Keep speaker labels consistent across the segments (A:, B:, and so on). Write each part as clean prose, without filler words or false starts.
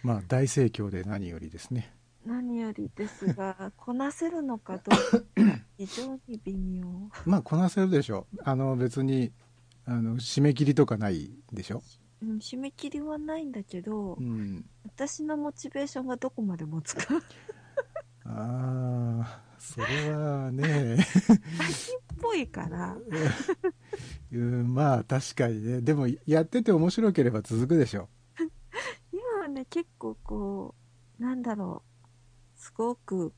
A: まあ大盛況で何よりですね。
B: 何よりですが、こなせるのかどうか非常に微妙。
A: まあこなせるでしょう。別に締め切りとかないでしょ。
B: うん、締め切りはないんだけど、
A: うん。
B: 私のモチベーションがどこまで持つか。
A: ああ、それはね。
B: 飽きっぽいから、
A: うん、まあ確かにね。でもやってて面白ければ続くでしょ
B: 今はね、結構なんだろう、すごく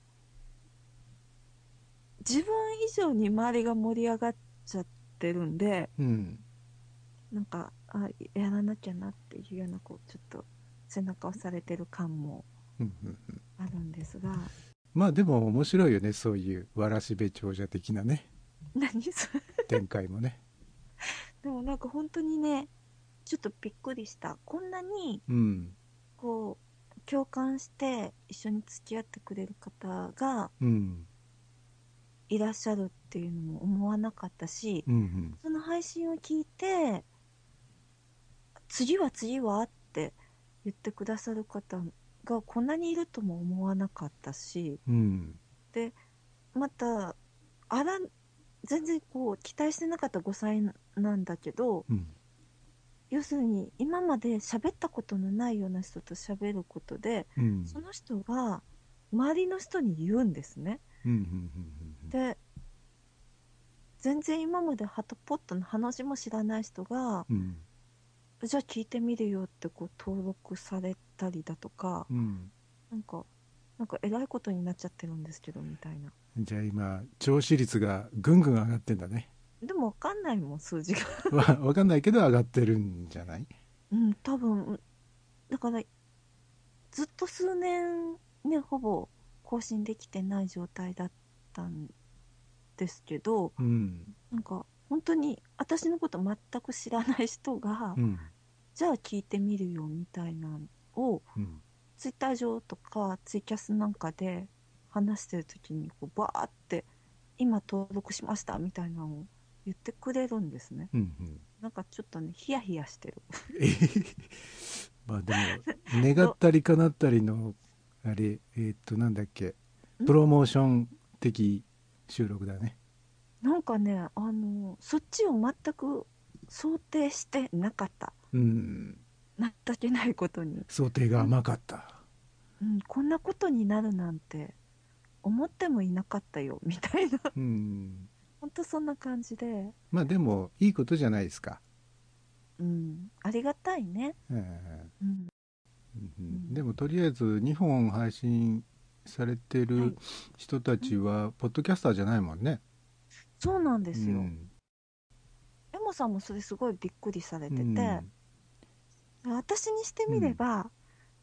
B: 自分以上に周りが盛り上がっちゃってるんで、
A: う。うん。
B: なんか、やらなきゃなっていうような、ちょっと背中を押されてる感も
A: うんうん。
B: あるんですが、
A: まあでも面白いよね。そういうわらしべ長者的なね。
B: 何それ。
A: 展開もね。
B: でもなんか本当にね、ちょっとびっくりした。こんなに、
A: うん。
B: 共感して一緒に付き合ってくれる方が
A: うん。
B: いらっしゃるっていうのも思わなかったし、
A: うんうん。
B: その配信を聞いて、次はって言ってくださる方がこんなにいるとも思わなかったし、
A: うん。
B: で、また、あら、全然期待してなかった5歳なんだけど、
A: うん。
B: 要するに今まで喋ったことのないような人と喋ることで、
A: うん。
B: その人が周りの人に言うんですね。
A: うん。うん。
B: で、全然今までハトポットの話も知らない人が、
A: うん。
B: じゃあ聞いてみるよって登録されたりだとか、
A: うん。
B: なんか、なんか偉いことになっちゃってるんですけど、みたいな。
A: じゃあ今、聴取率がぐんぐん上がってんだね。
B: でもわかんないもん、数字が。
A: わかんないけど上がってるんじゃない？
B: うん、多分、だからずっと数年ね、ほぼ更新できてない状態だったんですけど、
A: うん。
B: なんか本当に私のこと全く知らない人が、
A: うん。
B: じゃあ聞いてみるよみたいなのを、
A: うん。
B: ツイッター上とかツイキャスなんかで話してる時にバーって今登録しましたみたいなのを言ってくれるんですね。
A: うん。うん。
B: なんかちょっとね、ヒヤヒヤしてる。
A: えへへ。まあでも、願っ
B: ど、
A: たり叶ったりの、あれ、なんだっけ、
B: ん
A: プロモーション的収録だね。
B: なんかね、そっちを全く想定してなかった。
A: うん。
B: 情けないことに。
A: 想定が
B: こん、
A: 甘かった。
B: うん、こんなことになるなんて思ってもいなかったよ、みたいな。
A: うん。
B: ほんとそんな感じで、
A: まあでも、いいことじゃないですか。
B: うん、ありがたいね。うん、
A: うん。
B: うん、
A: でも、とりあえず、2本配信されてる
B: はい。
A: 人た
B: うん、
A: ちは、ポッドキャスターじゃないもんね。
B: そうなんで
A: う
B: すよ。
A: ん。
B: エモさんもそれすごいびっくりされ
A: う
B: てて、
A: ん。
B: 私にしてみれ
A: うん。
B: ば、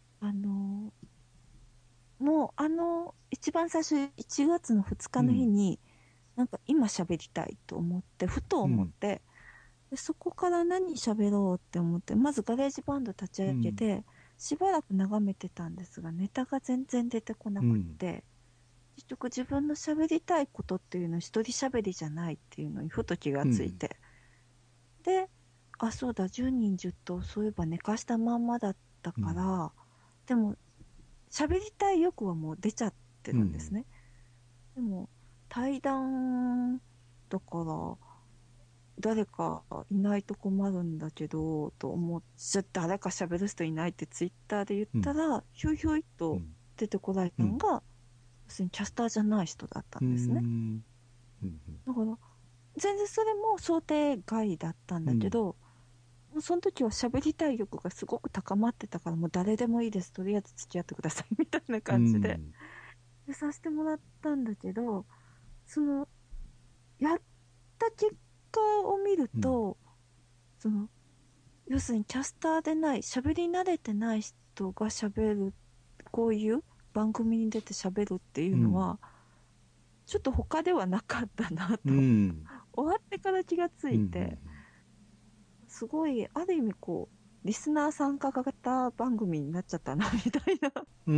B: もう一番最初1月の2日の日
A: うん。
B: に、なんか今喋りたいと思って、ふと
A: うん。
B: 思って、でそこから何喋ろうって思って、まずガレージバンド立ち上げ
A: うん。
B: て、しばらく眺めてたんですが、ネタが全然出てこなくっ
A: うん。
B: て、結局自分の喋りたいことっていうのは一人喋りじゃないっていうのにふと気が
A: うん。
B: ついて、で、あ、そうだ、10人10頭、そういえば寝かしたまんまだった
A: うん。
B: から、でも喋りたい欲はもう出ちゃって
A: うん。
B: るんですね。でも、対談だから、誰かいないと困るんだけど、と思っちゃって、誰か喋る人いないってツイッターで言っ
A: うん。
B: たら、ひょいひょいと
A: うん。
B: 出てこられ
A: うん。
B: たのが、要するにキャスターじゃない人だった
A: う
B: んですね。
A: ん。
B: だから、全然それも想定外だったん
A: うん。
B: だけど、もうその時は喋りたい欲がすごく高まってたから、もう誰でもいいです。とりあえず付き合ってください。みたいな
A: う
B: 感じで。
A: ん。
B: で、させてもらったんだけど、その、やった結果を見る
A: うん。
B: と、その、要するにキャスターでない、喋り慣れてない人が喋る、こういう番組に出て喋るってい
A: うん。
B: うのは、ちょっと他ではなかったな
A: う
B: と、
A: ん。
B: 終わってから気がつ
A: うん。
B: いて、すごい、ある意味リスナー参加型番組になっちゃったな、みたいな。
A: うん。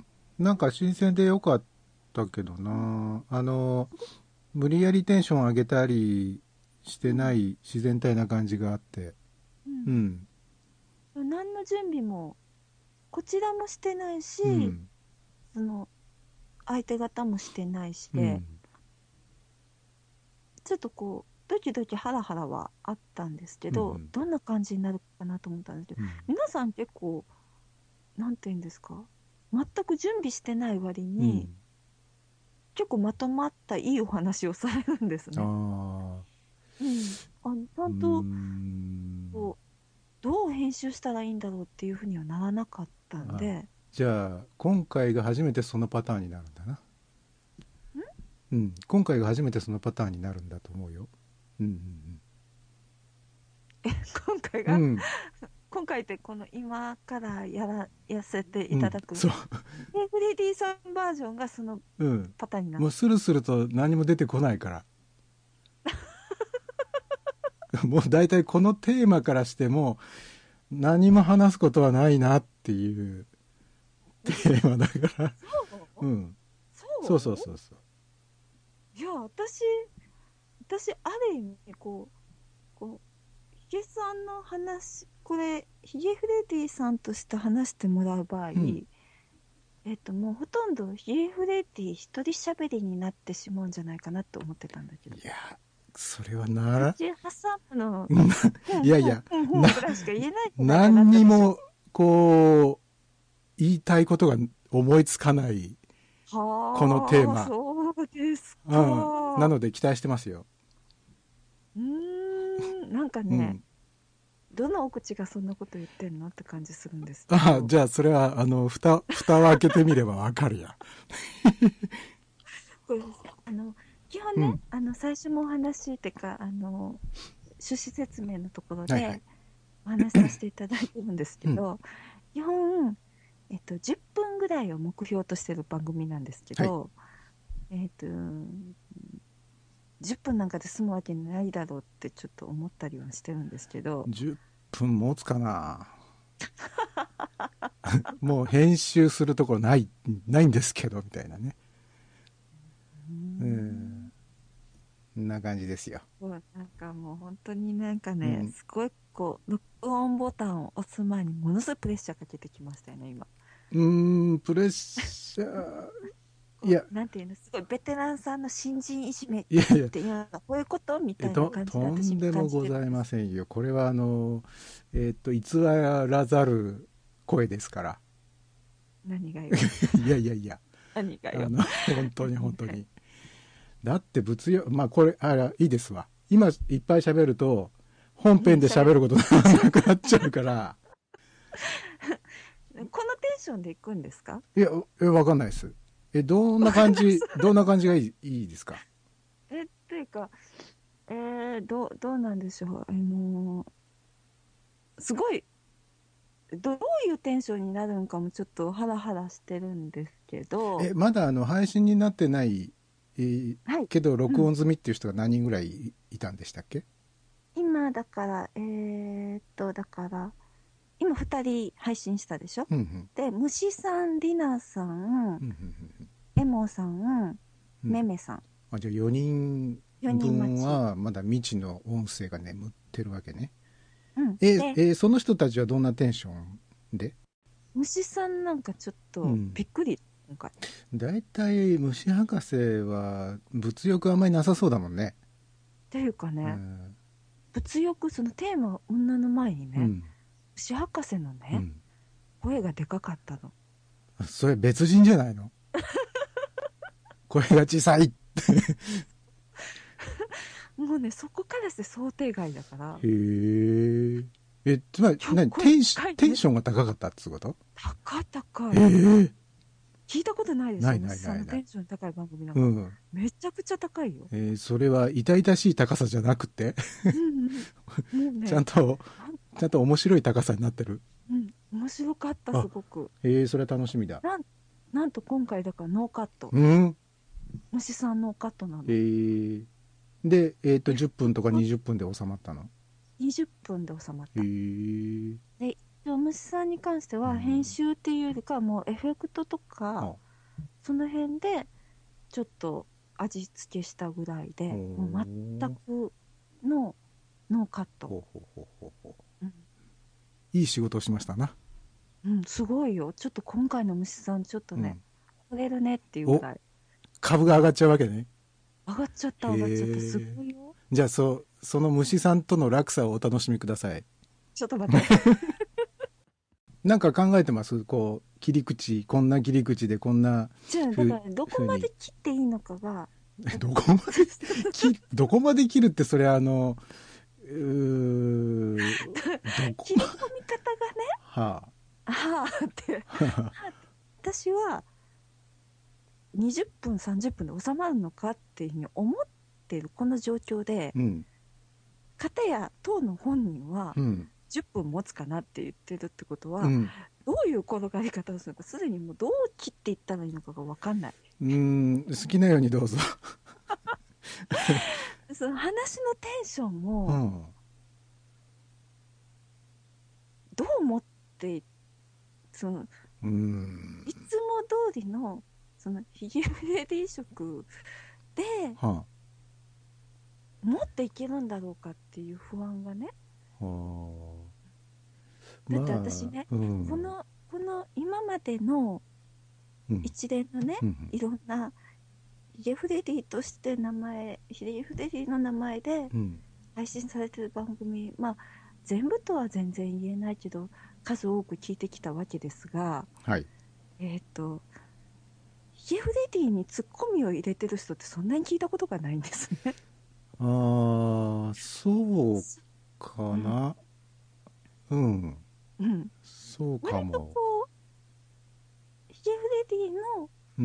A: なんか新鮮でよかったけど
B: うん、
A: な。
B: すごく、
A: 無理やりテンション上げたりしてな
B: うん、
A: い自然体な感じがあって。
B: うん。
A: うん。
B: 何の準備もこちらもしてないし、
A: うん
B: その相手方もしてないしで、
A: うん
B: ちょっとこうドキドキハラハラはあったんですけど、
A: うん
B: どんな感じになるかなと思ったんですけど、
A: うん
B: 皆さん結構なんて言うんですか、全く準備してない割に、
A: うん
B: 結構まとまったいいお話をされるんです
A: あ
B: ね。
A: あ
B: うん。ちゃ
A: うー
B: んと
A: ん
B: こうどう編集したらいいんだろうっていうふうにはならなかったん
A: あ
B: で、
A: じゃあ今回が初めてそのパターンになるんだな。うん今回が初めてそのパターンになるんだと思うよ。うん
B: 今回が、
A: うんうん
B: 今回ってこの今からやせて
A: うんうん
B: いただく、
A: そう
B: フレディさんバージョンがその
A: うん
B: パターンになる。
A: もうスルスルと何も出てこないからもう大体このテーマからしても何も話すことはないなっていうテーマだから
B: そう
A: うんそうそう
B: そう
A: そうそう
B: いや、私、ある意味、ヒゲさんの話、これ、ヒゲフレディさんとして話してもらう場合、
A: うん
B: もうほとんどヒゲフレディ一人喋りになってしまうんじゃないかなって思ってたんだけど。
A: いやそれはなら
B: 口挟むの、ふんふん
A: いやいや
B: ふんふん
A: な
B: ぐらいしか言えないんじゃないかな
A: 何
B: って私は。
A: にもこう言いたいことが思いつかないこのテー
B: はあ、
A: マ、
B: そうです
A: うん、な
B: か。
A: ので期待してますよ。
B: なんかね、
A: うん
B: どのお口がそんなこと言ってんのって感じするんですけ
A: あ
B: ど、
A: じゃあそれは蓋を開けてみればわかるや。
B: これ基本ね、
A: うん
B: 最初もお話っていうか、趣旨説明のところ
A: はいはい
B: でお話しさせていただいてるんですけ
A: うん
B: ど、基本、10分ぐらいを目標としてる番組なんですけ
A: はい
B: ど、10分なんかで済むわけないだろうってちょっと思ったりはしてるんですけど、
A: 10分持つかな。もう編集するところないんですけどみたいなね。
B: うー
A: うん
B: ん
A: こんな感じですよ。
B: なんかもう本当になんかね、
A: うん
B: すごい録音ボタンを押す前にものすごいプレッシャーかけてきましたよね、今。
A: プレッシャーいや
B: なんていうの、すごいベテランさんの新人いじめっ
A: いやいや
B: ていうのは、こういうことみたいな感じで
A: とんでも
B: 私今感じ
A: ございま
B: てるんです。
A: せんよ。これは偽らざる声ですから。
B: 何がよ。
A: いやいやいや、
B: 何がよ。
A: 本当に本当
B: はい。
A: に。だって物欲、まあこれ、いいですわ。今いっぱい喋ると、本編で喋ることなくなっちゃうから。
B: このテンションで行くんですか？
A: わかんないです。どんな感じ、どんな感じがいいですか？
B: っていうか、どうなんでしょう。すごい、どういうテンションになるんかもちょっとハラハラしてるんですけど、
A: まだ配信になってない、
B: はい。
A: けど
B: うん。
A: 録音済みっていう人が何人ぐらいいたんでしたっけ？
B: 今、だから、だから、今2人配信したでしょ？
A: うんうん
B: で、虫さん、りなさん、
A: うんうん
B: エモさん、
A: うんうん
B: めめさん、
A: じゃあ4人
B: 4人待
A: 分
B: ち。
A: はまだ未知の音声が眠ってるわけね。
B: うん。で、
A: その人たちはどんなテンションで？
B: 虫さんなんかちょっと
A: うん
B: びっくり、今回。
A: だいたい虫博士は物欲あんまりなさそうだもんね。
B: っていうかね、
A: うん
B: 物欲、そのテーマ、女の前にね、
A: うん
B: 虫博士のね、
A: うん
B: 声がでかかったの。
A: それ別人じゃないの？声が小さい。
B: もうね、そこからして想定外だから、
A: へえ。つまり
B: 声高いね。
A: テンションが高かったってこと？
B: 高い。
A: へえ。
B: 聞いたことないでしょ、
A: ないない
B: 虫さんの
A: ないない。
B: テンション高い番組なんか。
A: うん。
B: めちゃくちゃ高いよ。
A: それは痛々しい高さじゃなくて
B: うんうん。もう
A: ちゃん
B: ね、
A: と、
B: なん
A: ちゃんと面白い高さになってる。
B: うん、面白かった、
A: あ、
B: すごく。
A: それは楽しみだ。
B: なんと今回だからノーカット。
A: うん。
B: 虫さんノーカットなの。
A: で、
B: で、
A: 10分とか20分で収まったの？
B: 20分で収まっ
A: へ
B: た。
A: え。
B: で、虫さんに関しては編
A: うん。
B: 集っていうよりかはもうエフェクトとか、
A: あ、
B: その辺でちょっと味付けしたぐらい
A: ほ
B: で、もう全
A: う。
B: くのノーカット。
A: ほうほうほうほうほう。
B: うん、
A: いい仕事をしましたな。
B: うん、すごいよ。ちょっと今回の虫さん、ちょっとね、
A: うん。
B: 惚れるねっていうぐ
A: お、
B: らい。
A: 株が上がっちゃうわけね。
B: 上がっちゃった、
A: へ
B: 上がっちゃった。す
A: え。
B: ごいよ。
A: じゃあ、その虫さんとの落差をお楽しみください。
B: ちょっと待って。
A: なんか考えてますこう、切り口、こんな切り口でこんな
B: じゃあ、だ
A: ふう、
B: から、どこ
A: ふうに。
B: まで切っていいのかが、
A: どこまでどこまで切るってそれうー、どこ、
B: 切り込み方がね、
A: は
B: ああって、
A: あ、はあ、
B: あーって私は20分、30分で収まるのかっていうふうに思ってるこの状況で、
A: うん、
B: 片や当の本人は
A: うん、
B: 10分持つかなって言ってるってことは、
A: うん、
B: どういう転がり方をするのか、すでにもうどう切っていったらいいのかが分かんない。
A: うーん、好きなようにどうぞ。
B: その話のテンションも、
A: うん、
B: どう思って、その、
A: うーん、
B: いつも通りの、その、ヒゲフレディ色で
A: は
B: 持っていけるんだろうかっていう不安がね。
A: あ、はあ、
B: だっ
A: ま
B: て私
A: あ、
B: ね、
A: うん、
B: この今までの
A: うん、
B: 一連のね、
A: うん、
B: いろんなヒゲフレディとしてヒゲフレディの名前で
A: うん、
B: 配信されてる番組、まあ、全部とは全然言えないけど、数多く聞いてきたわけですが、
A: はい。
B: えっと、ヒゲフレディにツッコミを入れてる人ってそんなに聞いたことがないんですね。
A: ああ、そう
B: うん。
A: かな。うん、
B: うん。
A: そうか
B: 割と
A: も。
B: こう、ヒゲフレディの
A: うん、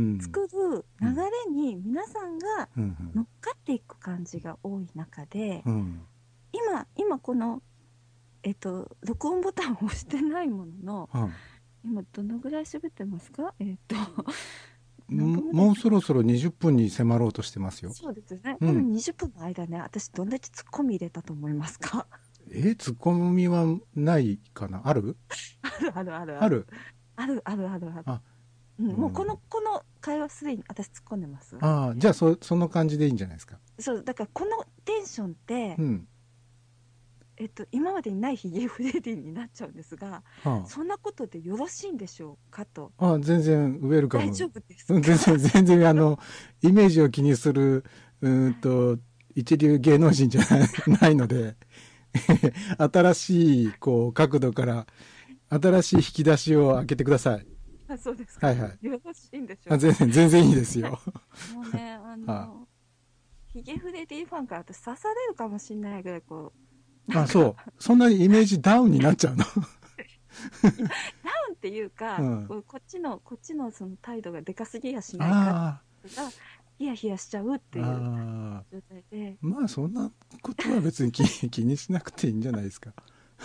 B: 作る流
A: うん、
B: れに皆さんが
A: うん、
B: 乗っかっていく感じが多い中で、
A: うん、
B: 今この、録音ボタンを押してないものの、
A: うん。
B: 今どのぐらい喋ってますか？何分ぐらい
A: もうそろそろ20分に迫ろうとしてますよ。
B: そうですね。この
A: うん。
B: 20分の間ね、私どんだけツッコミ入れたと思いますか？
A: ツッコミはないかなある
B: あるあるあるある。
A: ある。
B: あるあるあるある。
A: あ、
B: うん、もう
A: うん。
B: この会話すでに私突っ込んでます。
A: ああ、じゃあその感じでいいんじゃないですか。
B: そう、だからこのテンションって、
A: うん。
B: 今までにないヒゲフレディになっちゃうんですが、
A: は
B: そんなことでよろしいんでしょうかと。
A: あ。ああ、全然ウェルカム。
B: 大丈夫です
A: うん、全
B: か？
A: 然、全然イメージを気にする、一流芸能人じゃないので、新しい、こう、角度から、新しい引き出しを開けてください。
B: あ、そうですか。
A: はいはい。
B: よろしいんでしょ
A: あ、
B: うか。
A: 全然いいですよ。
B: もうね、
A: は
B: ヒゲフレディファンから私刺されるかもしれないぐらい、こう、
A: あ、そう。そんなにイメージダウンになっちゃうの？
B: いや、ダウンっていうか、
A: うん。
B: こっちのその態度がでかすぎやしないか
A: あ
B: が、ヒヤヒヤしちゃうって
A: あ、
B: いう
A: ああ。
B: 状態で、
A: まあ、そんなことは別に気にしなくていいんじゃないですか。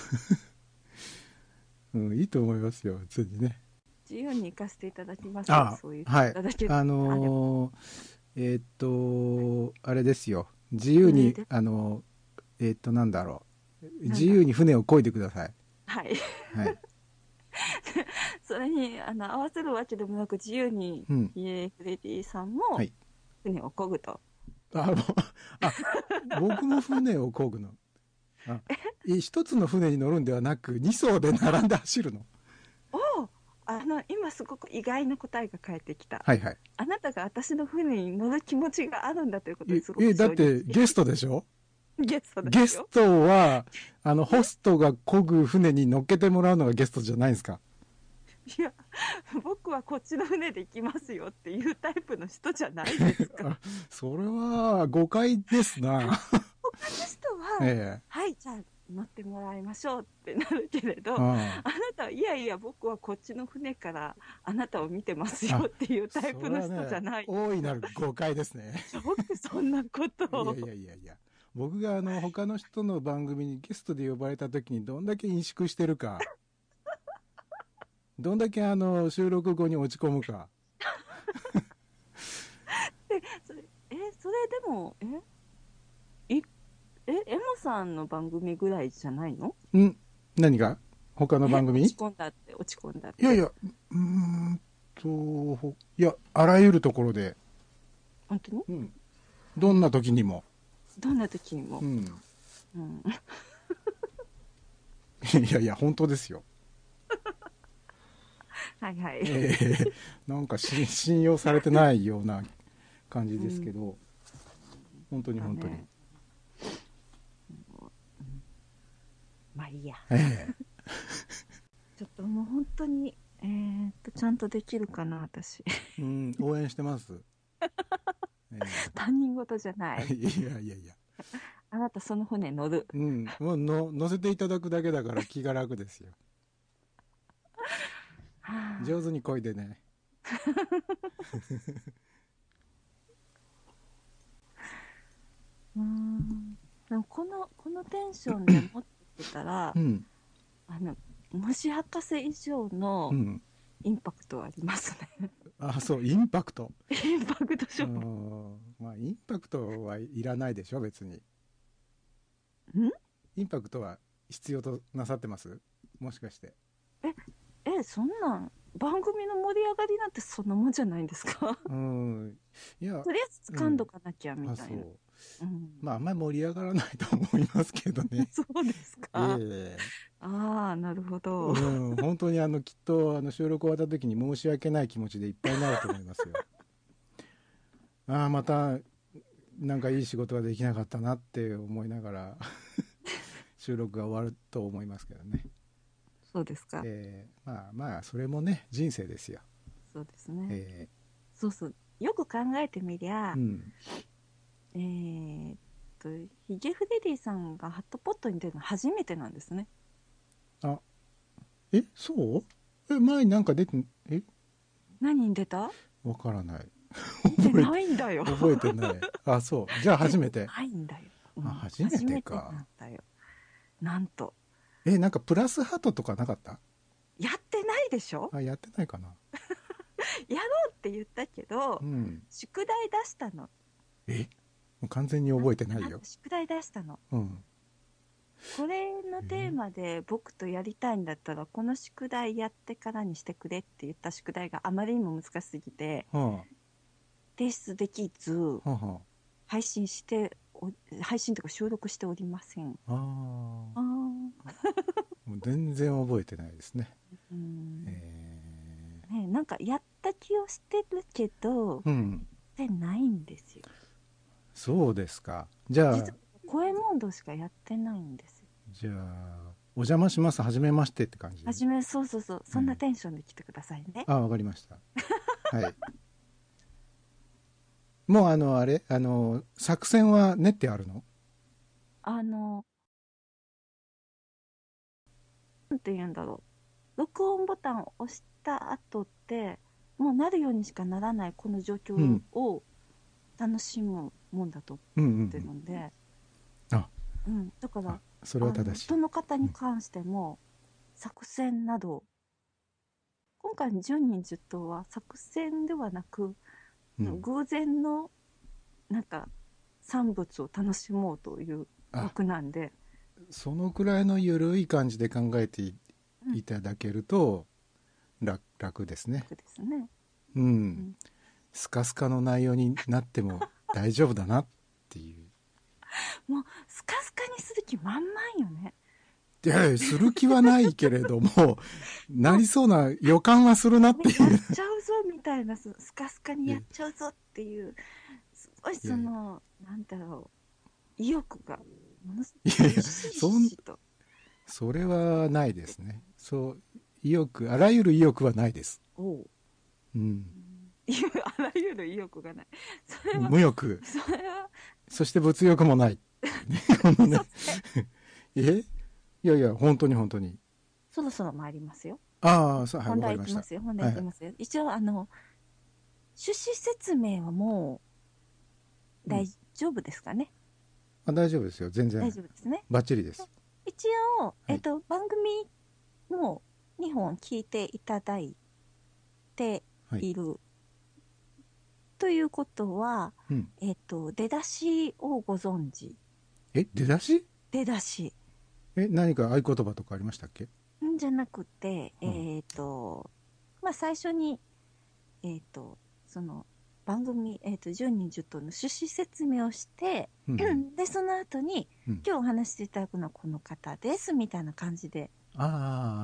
A: うん、いいと思いますよ、別にね。
B: 自由に行かせていただきますよ。
A: あ
B: そう言ってい
A: はい。
B: ただけるのであれば。
A: あれですよ。自由に、
B: それで、
A: なんだろう。
B: なんだろう。
A: 自由に船を漕いでください。
B: はい。
A: はい。
B: それに、合わせるわけでもなく、自由に、
A: うん。
B: イエフレディさんも、
A: はい。
B: 船を漕ぐと。
A: あ、あ、僕も船を漕ぐの。あ、一つの船に乗るんではなく、二艘で並んで走るの。
B: おお、今すごく意外な答えが返ってきた。
A: はいはい。
B: あなたが私の船に乗る気持ちがあるんだということですごく
A: だっ
B: 衝撃。
A: てゲストでしょ？
B: ゲストで
A: ゲ
B: すよ。
A: ストは、ホ
B: え
A: ストが漕ぐ船に乗っけてもらうのがゲストじゃないですか。
B: いや、僕はこっちの船で行きますよっていうタイプの人じゃないですか。
A: あ、それは誤解ですな。
B: 他の人は、
A: ええ。
B: はい、じゃあ乗ってもらいましょうってなるけれど、あ
A: あ
B: なたは、いやいや、僕はこっちの船からあなたを見てますよ
A: あ、
B: っていうタイ
A: そ
B: プの人じ
A: れはね、
B: ゃないで
A: 大い
B: すか。
A: なる誤解ですね。
B: よくそんなことを。
A: いやいやいやいや。僕が他の人の番組にゲストで呼ばれた時にどんだけ萎縮してるか、どんだけ収録後に落ち込むか。
B: で、それでも、い、エモさんの番組ぐらいじゃないの？
A: 何が他の番組？
B: 落ち込んだって。
A: いやいや、いや、あらゆるところで、
B: 本当に？
A: うん。どんな時にも。
B: どんな時にも。
A: うん。
B: うん。
A: いやいや、本当ですよ。
B: はいはい。
A: なんか信用されてないような感じですけど、本当に本当に。
B: ね、まあいいや。
A: え
B: ちょっともう本当に、ちゃんとできるかな、私。
A: うん、応援してます。
B: 他人事じゃない。
A: いやいやいや。
B: あなたその船乗る。
A: うん、もう乗せていただくだけだから気が楽ですよ。
B: はあ、
A: 上手に漕いでね。
B: でもこのテンションで持ってたら、
A: うん、
B: あの、虫博士以上の
A: うん。
B: インパクトはありますね。
A: あ、そう、インパクト。
B: インパクトショック。
A: まあ、インパクトはいらないでしょ、別に。
B: ん
A: インパクトは必要となさってます？もしかして。
B: そんなん、番組の盛り上がりなんてそんなもんじゃないんですか？
A: うん。いや、
B: とりあえず
A: うん。
B: 掴んどかなきゃみ
A: あ、
B: たいな。
A: そう。
B: うん。
A: まあ、あんまり盛り上がらないと思いますけどね。
B: そうですか。
A: ええ
B: ああ、なるほど。
A: うん、本当にきっと収録終わった時に申し訳ない気持ちでいっぱいになると思いますよ。ああ、またなんかいい仕事ができなかったなって思いながら収録が終わると思いますけどね。
B: そうですか。
A: まあまあ、それもね、人生ですよ。
B: そうですね。
A: え
B: そうそう。よく考えてみりゃ、
A: うん。
B: えーっヒゲフレディさんがハットポットに出るの初めてなんですね。
A: あ、そう前になんか出て、
B: 何に出た？
A: わからない。
B: 出て
A: 覚えて、
B: ないんだよ。
A: 覚えてない。あ、そう。じゃあ初めて。
B: ないんだよ。う
A: あ、
B: ん、
A: 初め
B: 初めて
A: てか。
B: なんだよ。なんと。
A: なんかプラスハートとかなかった？
B: やってないでしょ？
A: あ、やってないかな。
B: やろうって言ったけど、
A: うん。
B: 宿題出したの。
A: もう完全に覚えてないよ。
B: 宿題出したの。
A: うん。
B: これのテーマで僕とやりたいんだったら、この宿題やってからにしてくれって言った宿題があまりにも難しすぎて、
A: は
B: 提出できず、
A: あ、はあ、は
B: 配信というか収録しておりません。
A: あ。あ
B: ああ。
A: あ。もう全然覚えてないですね。
B: うん。
A: え
B: ね、なんかやった気をしてるけど、
A: うん。
B: でないんですよ。
A: そうですか。じゃあ、
B: 実は声モードしかやってないんですよ。
A: お邪魔します。はじめましてって感じ。
B: そうそうそう。そんなテンションで来てくださいね。
A: あ、わかりました。はい。もうあれ作戦は練ってあるの？
B: あの、なんて言うんだろう。録音ボタンを押した後って、もうなるようにしかならないこの状況
A: うん。
B: を楽しむもんだと思
A: うんうんう
B: ってる
A: ん。
B: ので、
A: あ、
B: うん。だから、
A: それは正しい。
B: どの方
A: うん。
B: に関しても、作戦など、今回の10人10頭は作戦ではなく、
A: うん。
B: 偶然の、なんか、産物を楽しもうという
A: あ、
B: 枠なんで、
A: そのくらいの緩い感じで考えて
B: うん、
A: いただけると楽ですね。
B: 楽ですね。
A: うん。
B: うん、
A: スカスカの内容になっても大丈夫だなっていう。
B: もう、スカスカにする気満々よね。
A: いや、する気はないけれども、な
B: もう、
A: りそうな予感はするなってい
B: やっ
A: う。
B: ちゃうぞみたいな、スカスカにやっ
A: い
B: ちゃうぞっていう、すごい
A: やいや、
B: なんだろう、意欲が、ものす
A: いやいや、
B: ひしひしと。
A: それはないですね。そう、あらゆる意欲はないです。
B: おう。
A: うん。
B: あらゆる意欲がない。それは、
A: 無欲。
B: それは、
A: そして物欲もない。このね。
B: 嘘つけ。
A: いやいや、本当に本当に。
B: そろそろ参りますよ。
A: ああ、はい、
B: 本
A: わかりました。
B: 題いきますよ。本題
A: はいはい。
B: いきますよ。一応、趣旨説明はもう
A: うん。
B: 大丈夫ですかね？
A: 大丈夫ですよ。全
B: 大
A: 然。
B: 丈夫ですね。
A: バッチリです。
B: 一応、
A: はい。
B: 番組も2本聞いていただいて
A: はい。
B: いるということは、
A: うん。
B: 出だしをご存知。
A: 出だし？
B: 出だし。
A: 何か合言葉とかありましたっけ？
B: んじゃなくて、
A: うん。
B: まあ、最初に、えっと、その、番組、10人10頭の趣旨説明をして、
A: うん。
B: で、その後に、
A: うん。
B: 今日お話ししていただくのはこの方です、みたいな感じで、
A: あ
B: はい、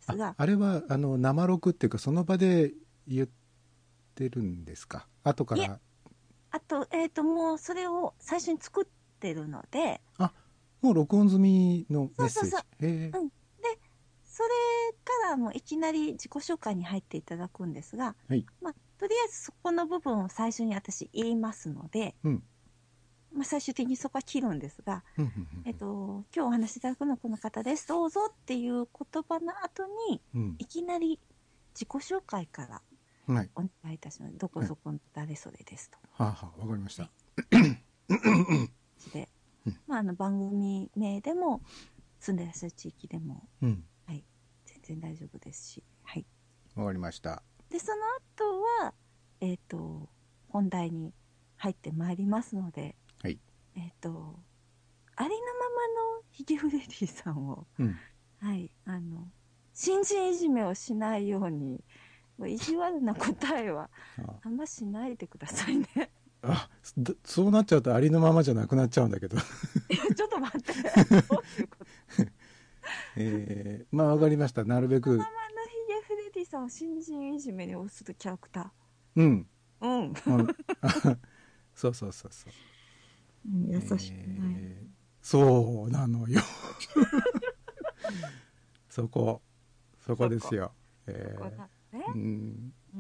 B: すが、
A: あれは生録っていうかその場で言ってるんですか？後か
B: いえ
A: ら。
B: あと、もうそれを最初に作ってるので、
A: あ、もう録音済みのメッセージ。
B: そうそうそう。
A: へえ。
B: うん。で、それからもういきなり自己紹介に入っていただくんですが、
A: はい。
B: まあ、とりあえずそこの部分を最初に私言いますので、
A: うん。
B: まあ、最終的にそこは切るんですが、
A: うんうん
B: 今日お話しいただくのはこの方です。どうぞっていう言葉の後に、
A: うん
B: いきなり自己紹介から
A: うん。はい。
B: お願いいたします。どこ
A: はい。
B: そこの誰それですと。
A: はあはあ、わかりました。
B: で、まあ、番組名でも、住んでらっしゃる地域でも、
A: うん。
B: はい、全然大丈夫ですし、はい。
A: わかりました。
B: で、その後は、本題に入ってまいりますので、
A: はい。
B: ありのままのヒゲフレディさんを、
A: うん。
B: はい、新人いじめをしないように、意地悪な答えは
A: あ
B: あんましないでくださいね。
A: あ、そうなっちゃうとありのままじゃなくなっちゃうんだけど。
B: ちょっと待って。どういうこと？
A: まあわかりました。なるべく。
B: ままのヒゲフレディさんを新人いじめに応するキャラクタ
A: うん。
B: ー。うん。
A: そうそうそうそう。
B: 優しくない。
A: そうなのよ。そこですよ。
B: そこだね。
A: うん、
B: うん。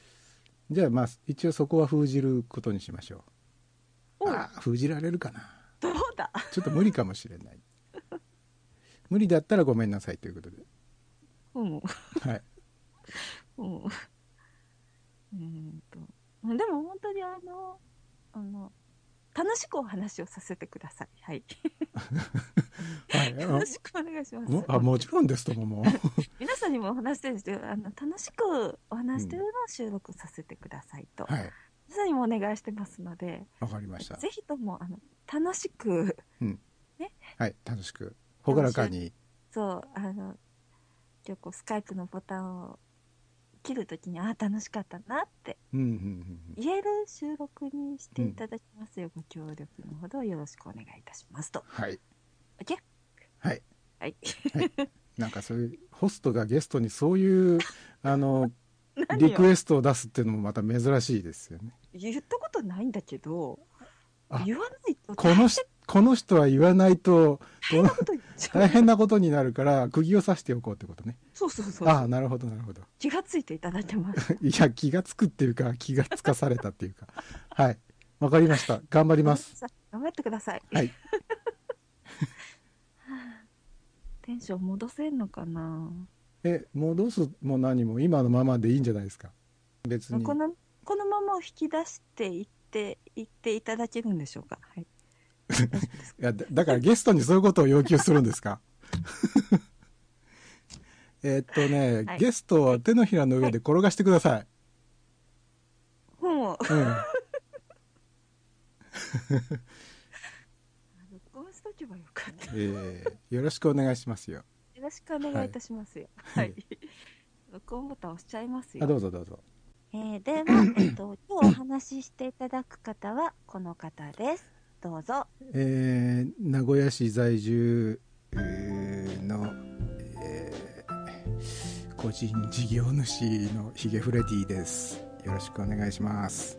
A: じゃあまあ一応そこは封じることにしましょう。
B: おう、
A: 封じられるかな。
B: どうだ。
A: ちょっと無理かもしれない。無理だったらごめんなさいということで。
B: うん。
A: はい。
B: うん。でも本当に楽しくお話をさせてください。はい。
A: はい。
B: 楽しくお願いします。
A: もちろんですとももう。
B: 皆さんにもお話してるんですけど、楽しくお話してるのを収録させてくださいと。
A: はい。
B: 皆さんにもお願いしてますので、
A: わかりました。
B: ぜひとも、楽しく、
A: うん。
B: ね。
A: はい。楽しく。ほがらかに。
B: そう、今日スカイプのボタンを切るときに、楽しかったなって
A: うんうんうん
B: 言える収録にしていただきますよ。ご協力のほどよろしくお願いいたしますと。
A: はい。
B: OK？
A: はい。
B: はい。
A: はい。なんかそういうホストがゲストにそういうリ
B: 何よ。
A: クエストを出すっていうのもまた珍しいですよね。
B: 言ったことないんだけど、
A: あ、
B: 言わないと
A: この人は言わないと
B: 大変なこと言っちゃう。
A: 大変なことになるから釘を刺しておこうってことね。
B: そうそうそう。
A: ああ、なるほどなるほど。
B: 気がついていただいてます。
A: いや、気がつくっていうか気がつかされたっていうか。はい。わかりました。頑張ります。
B: 頑張ってください。
A: はい。
B: テンション戻せんのかな。
A: 戻すも何も今のままでいいんじゃないですか。別に。
B: このままを引き出していっていただけるんでしょうか。はい。
A: いや、だからゲストにそういうことを要求するんですか？
B: はい、
A: ゲストを手のひらの上で転がしてください。
B: もう、
A: うん。
B: 録音しとけばよかった。
A: よろしくお願いしますよ。
B: よろしくお願いいたしますよ。はい。録音ボタン押しちゃいますよ。
A: どうぞどうぞ。
B: では、今日お話ししていただく方はこの方です。どうぞ。
A: 名古屋市在住の、個人事業主のヒゲフレディです。よろしくお願いします。